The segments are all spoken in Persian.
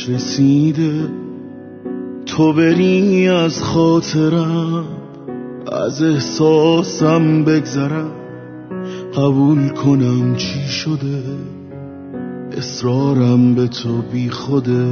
وقتش رسیده تو بری از خاطرم، از احساسم بگذرم، قبول کنم چی شده، اصرارم به تو بی خوده.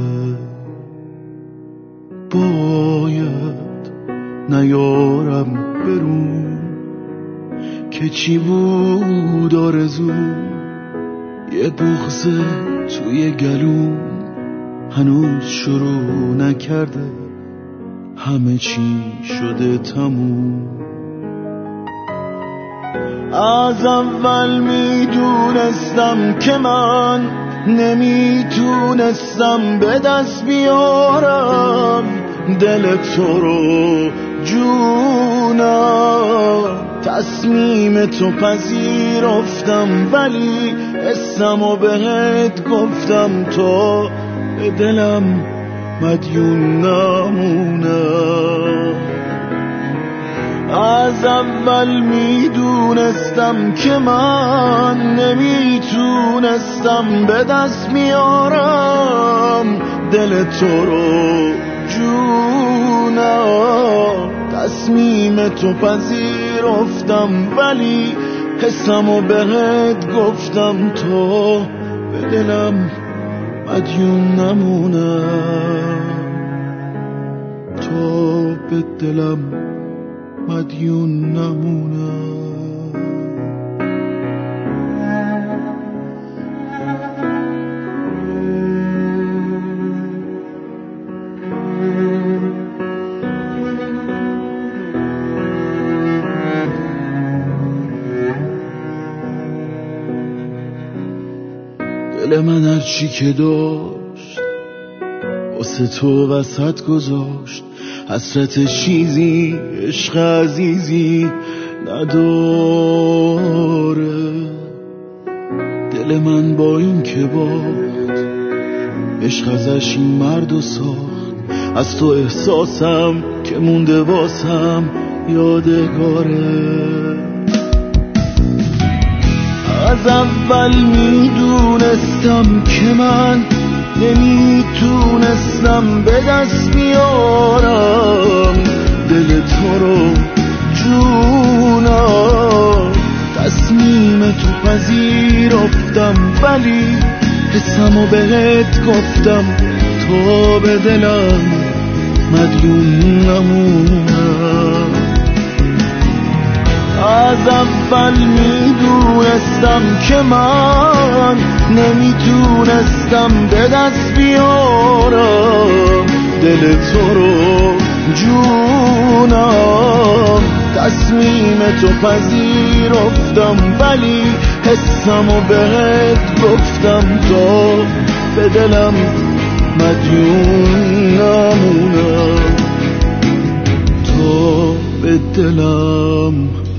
باید نیارم برون که چی بود آرزوم، یه بغض توی گلوم هنوز شروع نکرده، همه چی شده تموم. از اول میدونستم که من نمیتونستم به دست بیارم دل تو رو جونم. تصمیم تو پذیرفتم ولی اسمو بهت گفتم تا به دلم مدیون نمونم. از اول میدونستم که من نمیتونستم به دست بیارم دل تو رو جونم. تصمیم تو پذیرفتم ولی حسمو بهت گفتم تا به دلم مدیون نمونم، تا به دلم مدیون نمونم. دل من هرچی که داشت واسه تو وسط گذاشت، حسرت چیزی عشق عزیزی نداره. دل من با این که باخت عشق ازش این مرد و ساخت، از تو احساسم که مونده واسم یادگاره. از اول میدونستم که من نمیتونستم به دست بیارم دل تو رو جونم. تصمیم تو پذیرفتم ولی حسمو بهت گفتم تا به دلم مدیون نمونم. از اول میدونستم که من نمیتونستم به دست بیارم دل تو رو جونم. تصمیم تو پذیرفتم ولی حسمو بهت گفتم تا به دلم مدیون نمونم، تا به دلم